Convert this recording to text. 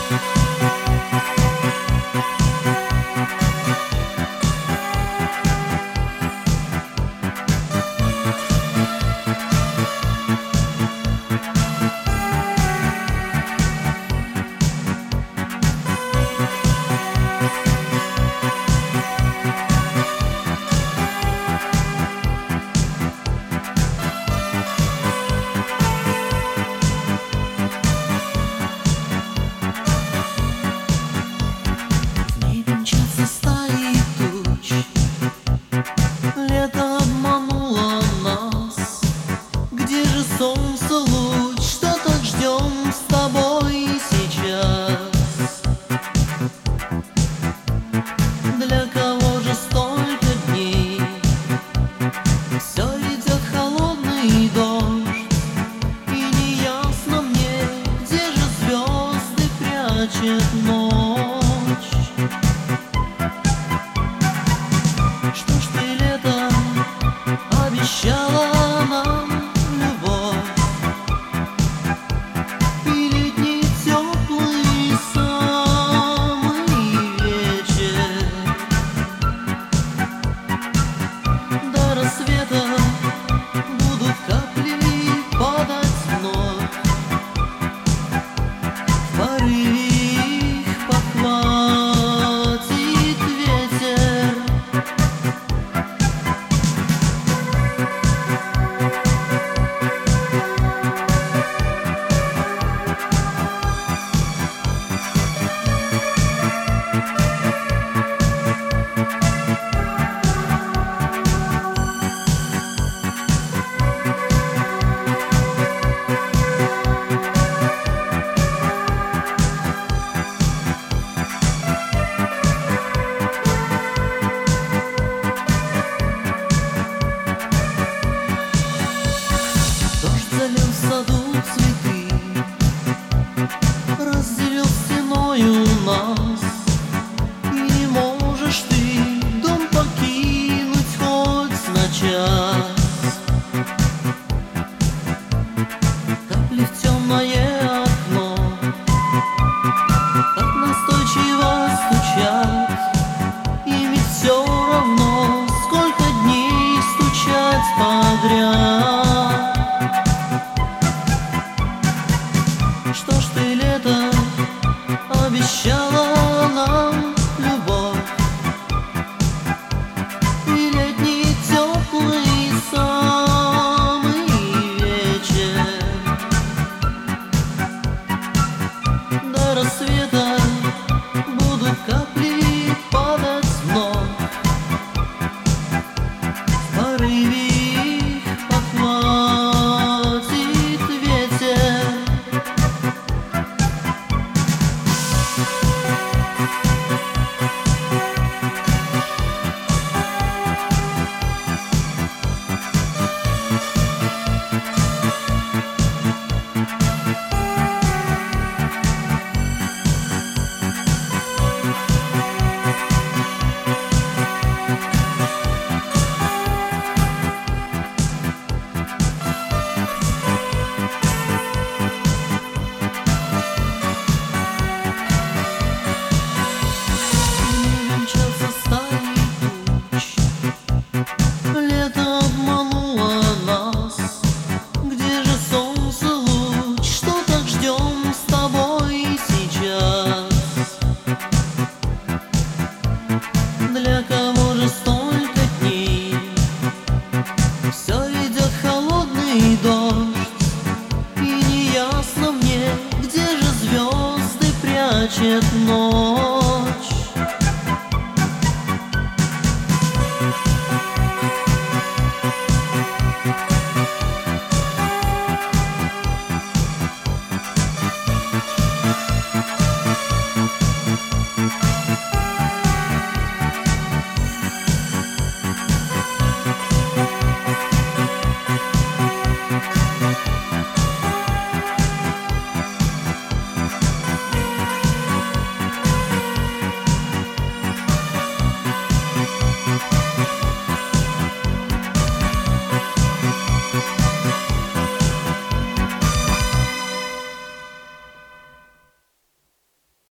Солнце луч, что так ждем с тобой сейчас? Для кого же столько дней? Все идет холодный дождь, и неясно мне, где же звезды прячет ночь. Что ж ты летом обещала нам? Залил в саду цветы, разделил стеною нас, и не можешь ты дом покинуть хоть на час. Капли в темное окно так настойчиво стучат, и ведь все равно, сколько дней стучать подряд. Что ж ты летом обещала нам любовь, и летний теплый самый вечер? До рассвета будут капли падать вновь, в порыве их подхватит ветер. Для кого же столько дней? Все идет холодный дождь, и неясно мне, где же звезды прячет ночь.